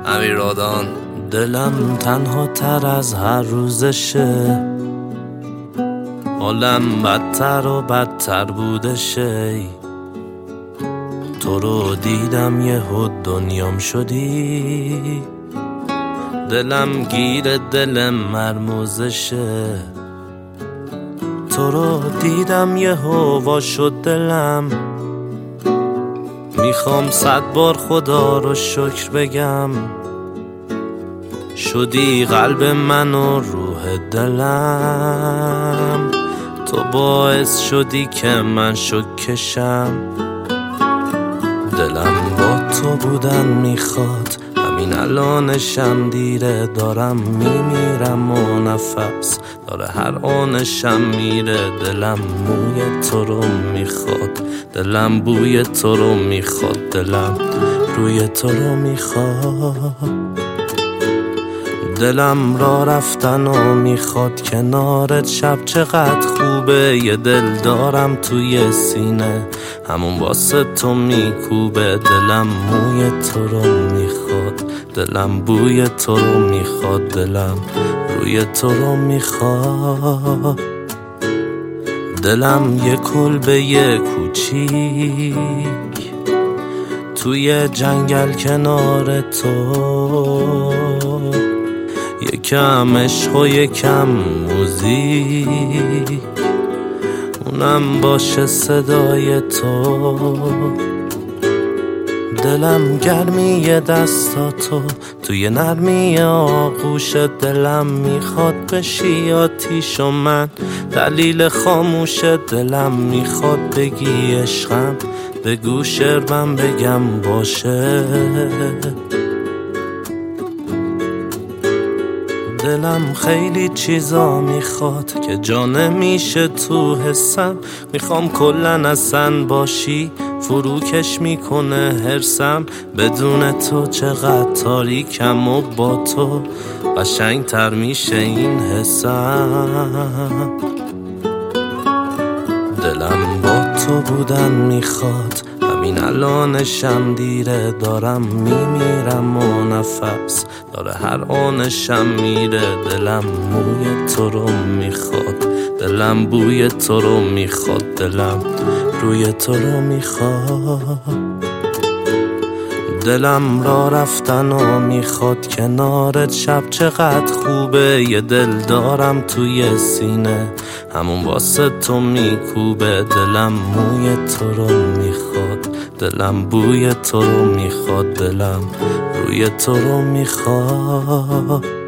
امیرادان. دلم تنها تر از هر روزشه، حالم بدتر و بدتر بودشه. تو رو دیدم یهو دنیام شدی، دلم گیر دل مرموزشه. تو رو دیدم یهو وا شد دلم، میخوام 100 بار خدا رو شکر بگم. شدی قلب من و روح دلم، تو باعث شدی که من شکشم. دلم با تو بودن میخواد، همین الانشم دیره. دارم میمیرم و نفس داره هر آنشم میره. دلم موی تو رو میخواد، دلم بوی تو رو میخواد، دلم روی تو رو میخواد. دلم را رفتن و میخواد کنارت شب. چقدر خوبه یه دل دارم توی سینه، همون واسه تو میکوبه. دلم موی تو رو میخواد، دلم بوی تو رو میخواد، دلم روی تو رو میخواد. دلم یه کلبه یه کوچیک توی جنگل کنار تو، یکم عشق و یکم موزیک، اونم باشه صدای تو. دلم گرمی دستاتو توی نرمی آغوش. دلم میخواد بشی آتیش و من دلیل خاموش. دلم میخواد بگی عشقم، بگو شعرم بگم باشه. دلم خیلی چیزا میخواد که جا نمیشه تو حسم. میخوام کلن اصلا باشی، فروکش میکنه حرسم. بدون تو چقدر تاریکم و با تو قشنگ تر میشه این حسم. دلم با تو بودن میخواد، همین الانشم دیره. دارم میمیرم و نفس داره هر آنشم میره. دلم موی تو رو میخواد، دلم بوی تو رو میخواد، دلم روی تو رو میخواد. دلم را رفتن و میخواد کنارت شب. چقدر خوبه یه دل دارم توی سینه، همون واسه تو میکوبه. دلم موی تو رو میخواد، دلم بوی تو رو میخواد، دلم روی تو رو میخواد.